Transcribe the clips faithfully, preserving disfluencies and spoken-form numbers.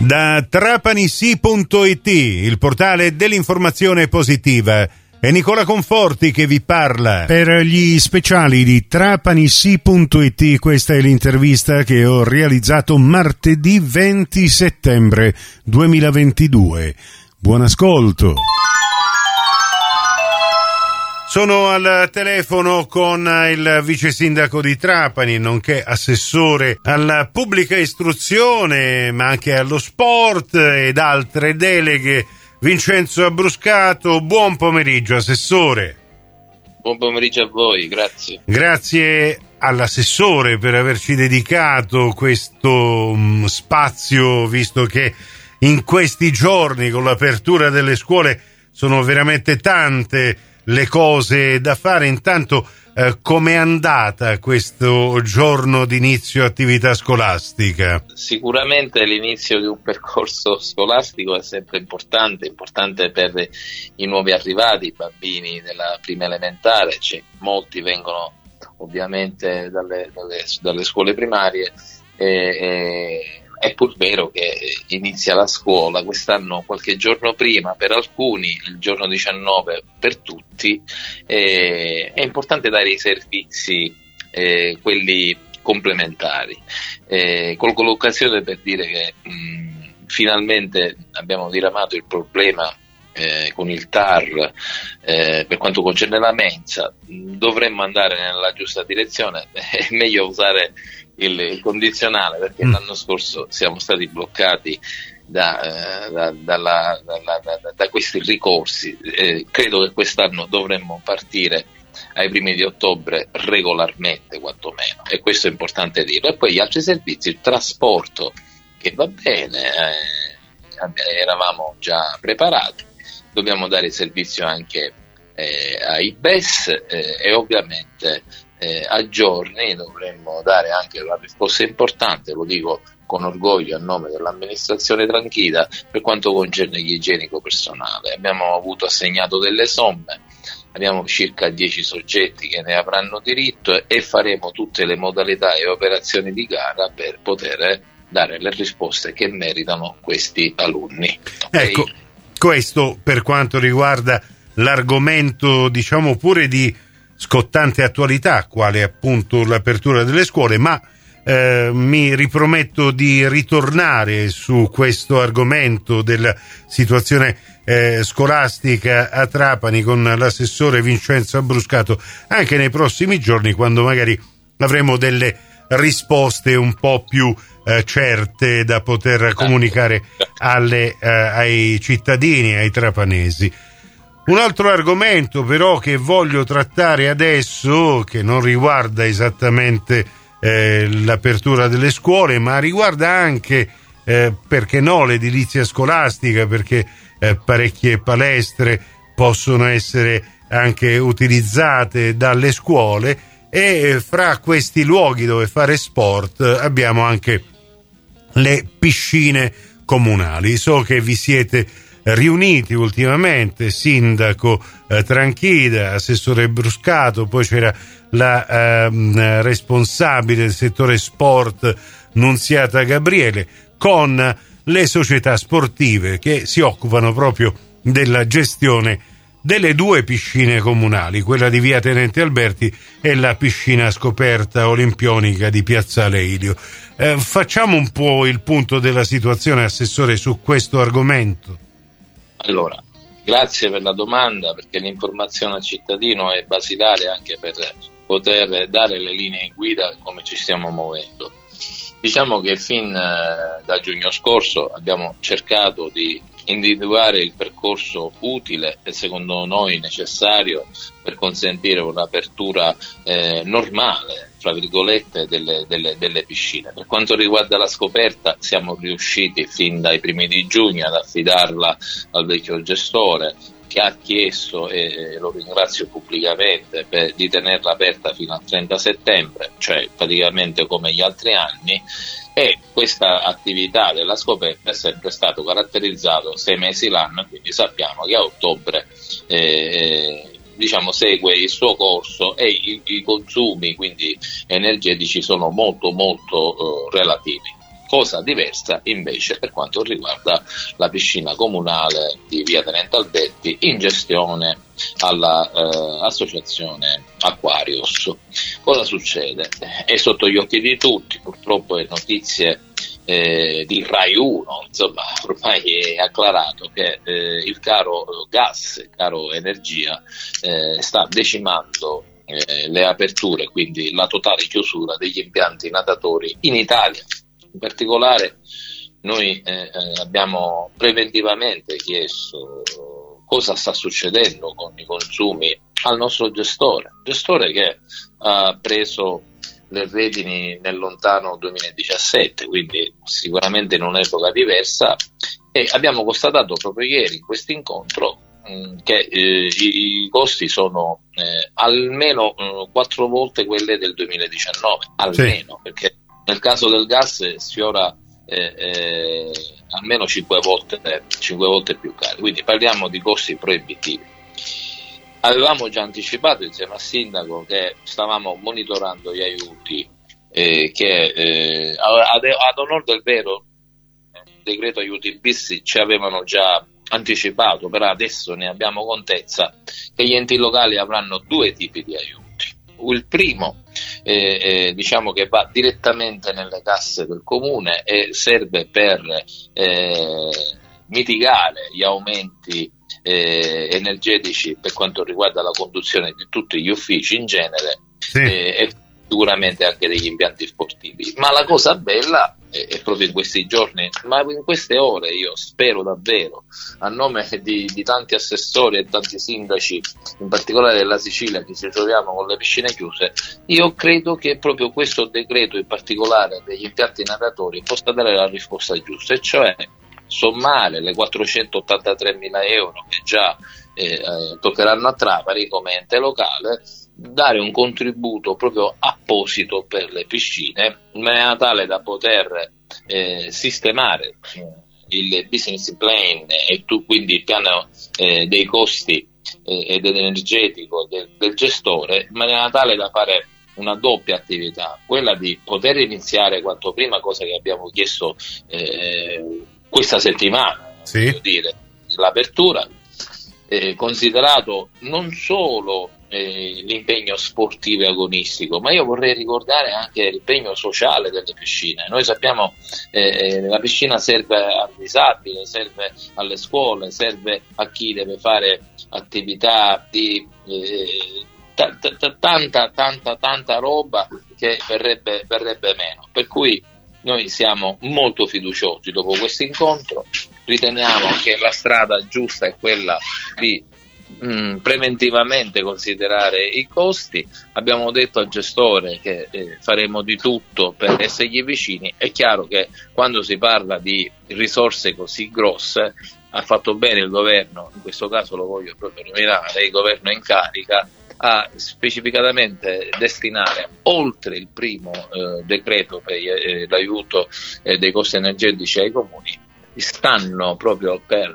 Da trapanisi punto it, il portale dell'informazione positiva, è Nicola Conforti che vi parla. Per gli speciali di trapanisi punto it, questa è l'intervista che ho realizzato martedì venti settembre duemilaventidue. Buon ascolto. Sono al telefono con il vice sindaco di Trapani, nonché assessore alla pubblica istruzione, ma anche allo sport ed altre deleghe, Vincenzo Abbruscato. Buon pomeriggio, assessore. Buon pomeriggio a voi, grazie. Grazie all'assessore per averci dedicato questo um, spazio, visto che in questi giorni, con l'apertura delle scuole, sono veramente tante le cose da fare. Intanto, eh, com'è andata questo giorno di inizio attività scolastica? Sicuramente l'inizio di un percorso scolastico è sempre importante, importante per i nuovi arrivati, i bambini della prima elementare. Cioè, molti vengono ovviamente dalle, dalle, dalle scuole primarie e, e è pur vero che inizia la scuola quest'anno qualche giorno prima per alcuni, il giorno diciannove per tutti. Eh, è importante dare i servizi, eh, quelli complementari. Eh, colgo l'occasione per dire che mh, finalmente abbiamo diramato il problema eh, con il T A R eh, per quanto concerne la mensa. Dovremmo andare nella giusta direzione, è meglio usare il, il condizionale, perché mm. l'anno scorso siamo stati bloccati da, eh, da, dalla, dalla, da, da questi ricorsi. Eh, credo che quest'anno dovremmo partire ai primi di ottobre regolarmente, quantomeno, e questo è importante dirlo. E poi gli altri servizi, il trasporto, che va bene, eh, eravamo già preparati, dobbiamo dare servizio anche eh, ai B E S eh, e ovviamente Eh, a giorni dovremmo dare anche una risposta importante, lo dico con orgoglio a nome dell'amministrazione Tranchida, per quanto concerne gli igienico personale. Abbiamo avuto assegnato delle somme, abbiamo circa dieci soggetti che ne avranno diritto e faremo tutte le modalità e operazioni di gara per poter dare le risposte che meritano questi alunni. Okay? Ecco, questo per quanto riguarda l'argomento, diciamo pure di scottante attualità, quale appunto l'apertura delle scuole, ma eh, mi riprometto di ritornare su questo argomento della situazione eh, scolastica a Trapani con l'assessore Vincenzo Abbruscato anche nei prossimi giorni, quando magari avremo delle risposte un po' più eh, certe da poter comunicare alle, eh, ai cittadini, ai trapanesi. Un altro argomento però che voglio trattare adesso, che non riguarda esattamente eh, l'apertura delle scuole, ma riguarda anche, eh, perché no, l'edilizia scolastica, perché eh, parecchie palestre possono essere anche utilizzate dalle scuole, e fra questi luoghi dove fare sport abbiamo anche le piscine comunali. So che vi siete riuniti ultimamente, sindaco eh, Tranchida, assessore Abbruscato, poi c'era la eh, responsabile del settore sport Nunziata Gabriele, con le società sportive che si occupano proprio della gestione delle due piscine comunali, quella di via Tenente Alberti e la piscina scoperta olimpionica di Piazzale Ilio. Eh, facciamo un po' il punto della situazione, assessore, su questo argomento. Allora, grazie per la domanda, perché l'informazione al cittadino è basilare anche per poter dare le linee guida come ci stiamo muovendo. Diciamo che fin eh, da giugno scorso abbiamo cercato di individuare il percorso utile e secondo noi necessario per consentire un'apertura eh, normale, fra virgolette, delle, delle, delle piscine. Per quanto riguarda la scoperta, siamo riusciti fin dai primi di giugno ad affidarla al vecchio gestore, che ha chiesto, e lo ringrazio pubblicamente, per, di tenerla aperta fino al trenta settembre, cioè praticamente come gli altri anni. E questa attività della scoperta è sempre stato caratterizzato sei mesi l'anno, quindi sappiamo che a ottobre eh, diciamo segue il suo corso e i, i consumi quindi energetici sono molto molto eh, relativi. Cosa diversa invece per quanto riguarda la piscina comunale di via Tenente Alberti in gestione alla eh, associazione Aquarius. Cosa succede? È sotto gli occhi di tutti, purtroppo è notizie eh, di Rai uno, insomma ormai è acclarato che eh, il caro gas, il caro energia eh, sta decimando eh, le aperture, quindi la totale chiusura degli impianti natatori in Italia. In particolare noi eh, abbiamo preventivamente chiesto cosa sta succedendo con i consumi al nostro gestore, gestore che ha preso le redini nel lontano duemiladiciassette, quindi sicuramente in un'epoca diversa, e abbiamo constatato proprio ieri in questo incontro mh, che eh, i, i costi sono eh, almeno eh, quattro volte quelle del duemiladiciannove, almeno, sì. Perché nel caso del gas sfiora eh, eh, almeno cinque volte, cinque volte più cari, quindi parliamo di costi proibitivi. Avevamo già anticipato insieme al sindaco che stavamo monitorando gli aiuti eh, che eh, ad, ad onor del vero il decreto aiuti bis ci avevano già anticipato, però adesso ne abbiamo contezza che gli enti locali avranno due tipi di aiuti. Il primo eh, eh, diciamo che va direttamente nelle casse del comune e serve per eh, mitigare gli aumenti eh, energetici per quanto riguarda la conduzione di tutti gli uffici in genere, sì. eh, e sicuramente anche degli impianti sportivi. Ma la cosa bella è, è proprio in questi giorni, ma in queste ore, io spero davvero, a nome di, di tanti assessori e tanti sindaci, in particolare della Sicilia, che ci troviamo con le piscine chiuse, io credo che proprio questo decreto, in particolare degli impianti natatori, possa dare la risposta giusta, e cioè sommare le quattrocentottantatremila euro che già eh, eh, toccheranno a Trapani come ente locale, dare un contributo proprio apposito per le piscine, in maniera tale da poter eh, sistemare il business plan e tu, quindi il piano eh, dei costi eh, ed energetico del, del gestore, in maniera tale da fare una doppia attività, quella di poter iniziare quanto prima, cosa che abbiamo chiesto eh, questa settimana, sì. Voglio dire, l'apertura, eh, considerato non solo eh, l'impegno sportivo e agonistico, ma io vorrei ricordare anche l'impegno sociale delle piscine. Noi sappiamo che eh, la piscina serve al disabile, serve alle scuole, serve a chi deve fare attività di eh, t- t- tanta tanta tanta roba che verrebbe, verrebbe meno, per cui noi siamo molto fiduciosi dopo questo incontro, riteniamo che la strada giusta è quella di mh, preventivamente considerare i costi. Abbiamo detto al gestore che eh, faremo di tutto per essergli vicini. È chiaro che quando si parla di risorse così grosse, ha fatto bene il governo, in questo caso lo voglio proprio nominare, il governo in carica, a specificatamente destinare, oltre il primo eh, decreto per eh, l'aiuto eh, dei costi energetici ai comuni, stanno proprio per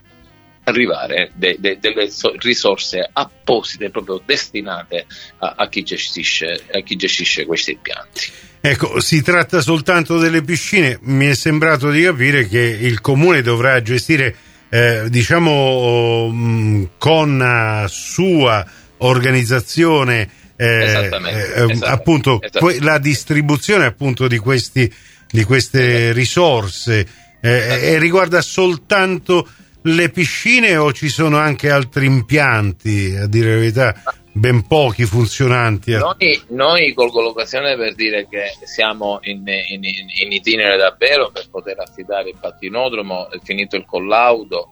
arrivare de, de, delle risorse apposite proprio destinate a, a chi gestisce a chi gestisce questi impianti. Ecco, si tratta soltanto delle piscine. Mi è sembrato di capire che il comune dovrà gestire eh, diciamo mh, con uh, sua organizzazione eh, esattamente, eh, esattamente, appunto esattamente. Que- la distribuzione appunto di questi di queste risorse eh, e riguarda soltanto le piscine o ci sono anche altri impianti, a dire la verità ben pochi funzionanti? Noi, noi colgo l'occasione per dire che siamo in, in, in itinere davvero per poter affidare il pattinodromo, è finito il collaudo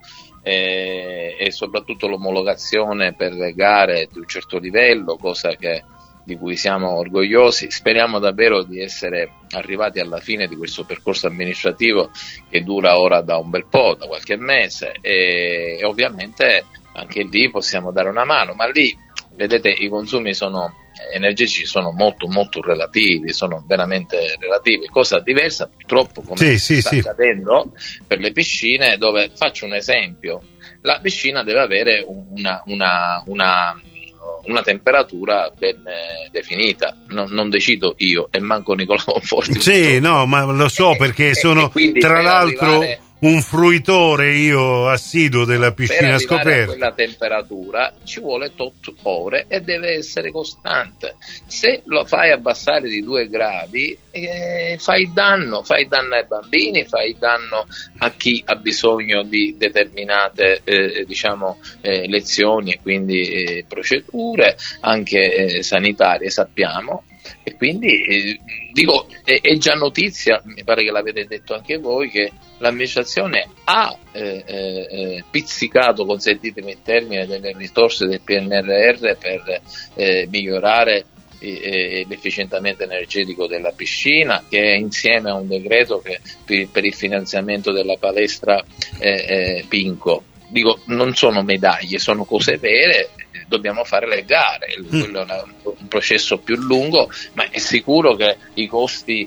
e, e soprattutto l'omologazione per le gare di un certo livello, cosa che, di cui siamo orgogliosi. Speriamo davvero di essere arrivati alla fine di questo percorso amministrativo che dura ora da un bel po', da qualche mese, e, e ovviamente anche lì possiamo dare una mano, ma lì vedete i consumi sono energetici sono molto molto relativi, sono veramente relativi, cosa diversa purtroppo come sì, sì, sta sì. accadendo per le piscine, dove faccio un esempio: la piscina deve avere una, una, una una temperatura ben definita. Non, non decido io e manco Nicola Conforti. Sì, no, ma lo so, perché sono tra l'altro arrivare... un fruitore io assiduo della piscina scoperta. Per arrivare a quella temperatura ci vuole tot ore e deve essere costante. Se lo fai abbassare di due gradi eh, fai danno, fai danno ai bambini, fai danno a chi ha bisogno di determinate eh, diciamo eh, lezioni e quindi eh, procedure anche eh, sanitarie, sappiamo. E quindi eh, dico, è, è già notizia, mi pare che l'avete detto anche voi, che l'amministrazione ha eh, eh, pizzicato, consentitemi il termine, delle risorse del P N R R per eh, migliorare eh, l'efficientamento energetico della piscina, che è insieme a un decreto che per, per il finanziamento della palestra eh, eh, Pinco. Dico, non sono medaglie, sono cose vere, dobbiamo fare le gare, quello è una, un processo più lungo, ma è sicuro che i costi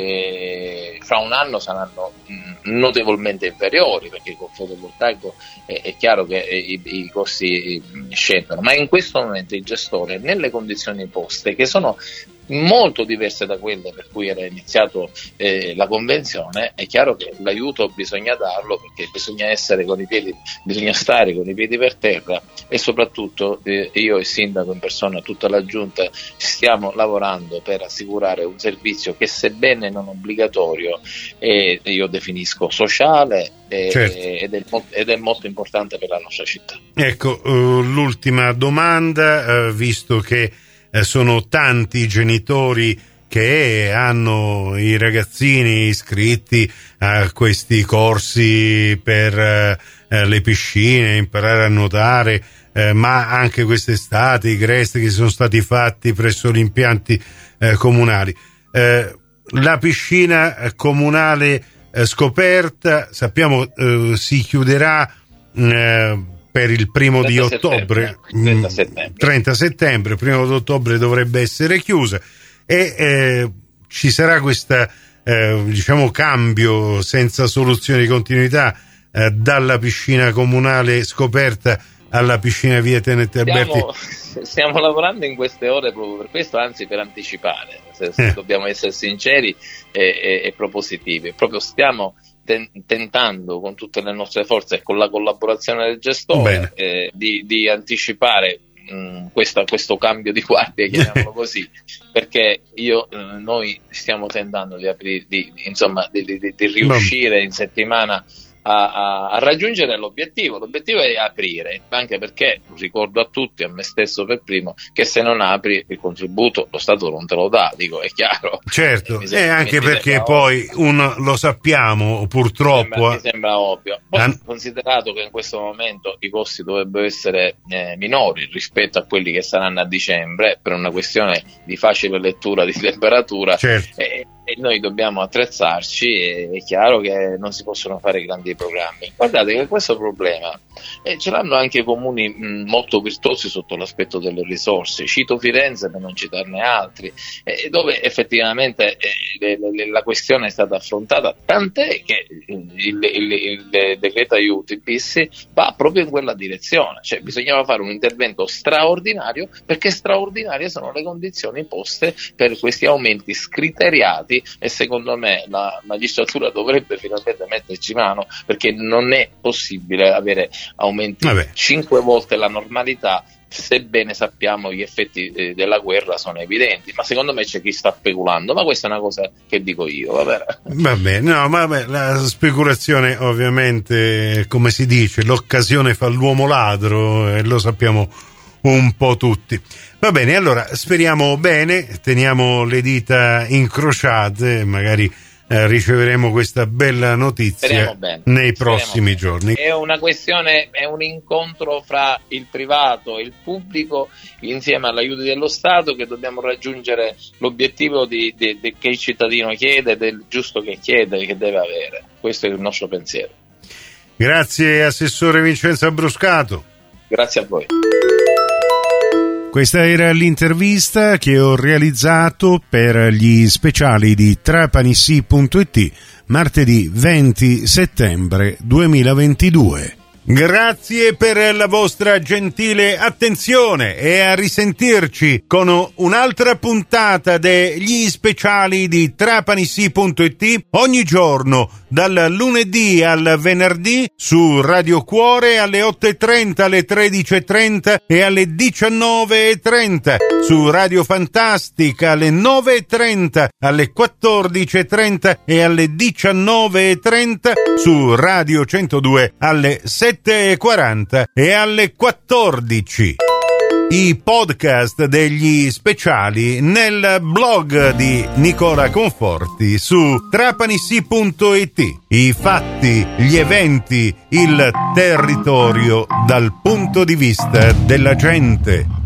eh, fra un anno saranno mh, notevolmente inferiori, perché col fotovoltaico è, è chiaro che i, i costi scendono, ma in questo momento il gestore, nelle condizioni poste, che sono molto diverse da quelle per cui era iniziato eh, la convenzione, è chiaro che l'aiuto bisogna darlo, perché bisogna essere con i piedi, bisogna stare con i piedi per terra, e soprattutto eh, io e il sindaco in persona, tutta la giunta, stiamo lavorando per assicurare un servizio che, sebbene non obbligatorio, eh, io definisco sociale eh, certo. ed, è, ed è molto importante per la nostra città. Ecco, uh, l'ultima domanda, uh, visto che sono tanti i genitori che hanno i ragazzini iscritti a questi corsi per eh, le piscine, imparare a nuotare, eh, ma anche quest'estate i Grest che sono stati fatti presso gli impianti eh, comunali. Eh, la piscina comunale eh, scoperta, sappiamo, eh, si chiuderà eh, per il primo di ottobre, trenta settembre. trenta settembre, primo di ottobre dovrebbe essere chiusa, e eh, ci sarà questa eh, diciamo cambio senza soluzione di continuità eh, dalla piscina comunale scoperta alla piscina via Tenente Alberti. Stiamo, stiamo lavorando in queste ore proprio per questo, anzi per anticipare, se, se eh. dobbiamo essere sinceri e, e, e propositivi, proprio stiamo tentando con tutte le nostre forze e con la collaborazione del gestore eh, di, di anticipare mh, questa, questo cambio di guardia, chiamiamolo così, perché io eh, noi stiamo tentando di aprire, di, insomma, di, di, di riuscire in settimana A, a, a raggiungere l'obiettivo. L'obiettivo è aprire, anche perché ricordo a tutti, a me stesso per primo, che se non apri il contributo lo Stato non te lo dà, dico, è chiaro. Certo, e eh, anche perché poi uno, lo sappiamo purtroppo. Mi sembra, mi sembra ovvio. Poi, an- considerato che in questo momento i costi dovrebbero essere eh, minori rispetto a quelli che saranno a dicembre, per una questione di facile lettura di temperatura, certo. eh, e noi dobbiamo attrezzarci, e è chiaro che non si possono fare grandi programmi. Guardate che questo problema eh, ce l'hanno anche comuni mh, molto virtuosi sotto l'aspetto delle risorse. Cito Firenze per non citarne altri, eh, dove effettivamente eh, le, le, la questione è stata affrontata, tant'è che il, il, il, il decreto aiuti bis va proprio in quella direzione, cioè bisognava fare un intervento straordinario, perché straordinarie sono le condizioni poste per questi aumenti scriteriati, e secondo me la magistratura dovrebbe finalmente metterci mano, perché non è possibile avere aumenti Vabbè. cinque volte la normalità, sebbene sappiamo gli effetti eh, della guerra sono evidenti, ma secondo me c'è chi sta speculando, ma questa è una cosa che dico io. Vabbè, vabbè no, vabbè, la speculazione ovviamente, come si dice, l'occasione fa l'uomo ladro, e lo sappiamo un po' tutti. Va bene, allora speriamo bene, teniamo le dita incrociate, magari eh, riceveremo questa bella notizia nei prossimi giorni. È una questione, è un incontro fra il privato e il pubblico insieme all'aiuto dello Stato, che dobbiamo raggiungere l'obiettivo di, di, di, che il cittadino chiede, del giusto che chiede, che deve avere. Questo è il nostro pensiero. Grazie Assessore Vincenzo Bruscato. Grazie a voi. Questa era l'intervista che ho realizzato per gli speciali di Trapanissi punto it martedì venti settembre duemilaventidue. Grazie per la vostra gentile attenzione e a risentirci con un'altra puntata degli speciali di Trapanissi punto it ogni giorno dal lunedì al venerdì su Radio Cuore alle otto e trenta, alle tredici e trenta e alle diciannove e trenta, su Radio Fantastica alle nove e trenta, alle quattordici e trenta e alle diciannove e trenta, su Radio centodue alle sette e quaranta e alle quattordici. I podcast degli speciali nel blog di Nicola Conforti su Trapanissi punto it. I fatti, gli eventi, il territorio dal punto di vista della gente.